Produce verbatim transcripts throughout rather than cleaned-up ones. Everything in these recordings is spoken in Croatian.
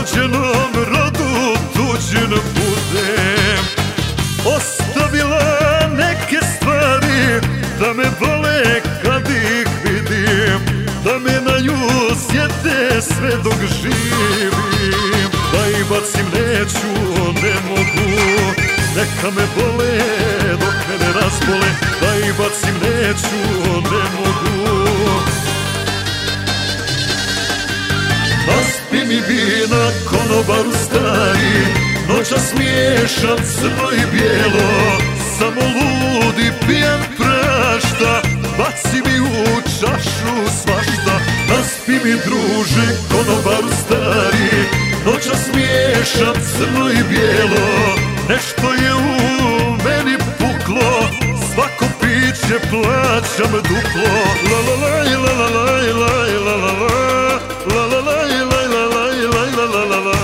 rođenom rodu tuđin budem. Ostavila neke stvari da me bole kad ih vidim, da me na nju sjete sve dok živim. Da ih bacim neću, ne mogu, neka me bole dok me ne razbole. Da ih bacim neću, ne mogu. Naspi mi vina konobaru stari, noćas miješam crno i bijelo, samo ludi pijan prašta, baci mi u čašu svašta. Naspi mi druže konobaru stari, noćas miješam crno i bijelo, nešto je u meni puklo, svako piće plaćam duplo. La la la la la la la la la la la la la la la la.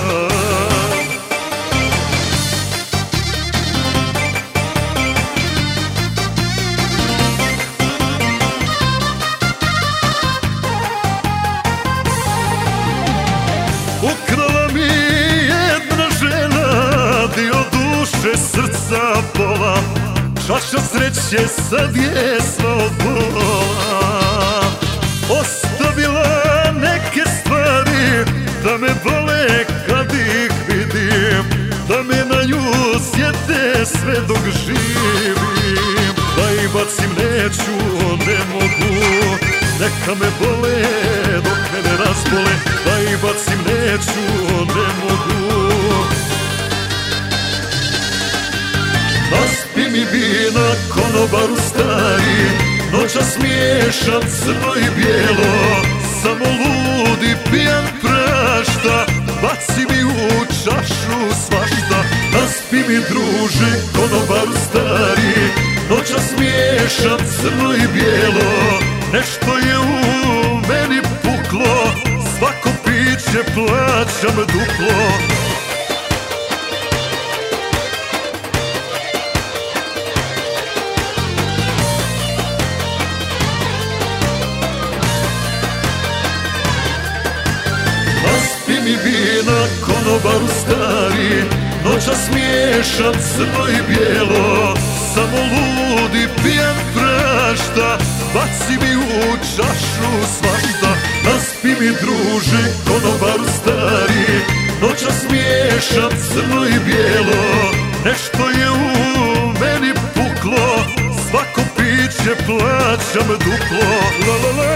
Ukrala mi jedna žena dio duše, srca, pola, čaša sreće sad je sva od bola. Ostavila neke stvari da me bole kad ih vidim, da me na nju sjete sve dok živim. Da ih bacim neću, ne mogu, neka me bole dok me ne razbole. Da ih bacim neću, ne mogu. Naspi mi vina konobaru stari, noćas miješam crno i bijelo, samo ludi pijan prašta, baci mi u čašu svašta. Naspi mi druže konobaru stari, noćas miješam crno i bijelo, nešto je u meni puklo, svako piće plaćam duplo. Naspi mi vina konobaru stari, noćas miješam crno i bijelo, samo ludi pijan prašta, baci mi u čašu svašta. Naspi mi druže konobaru stari, noćas miješam crno i bijelo, nešto je u meni puklo, svako piće plaćam duplo. La la la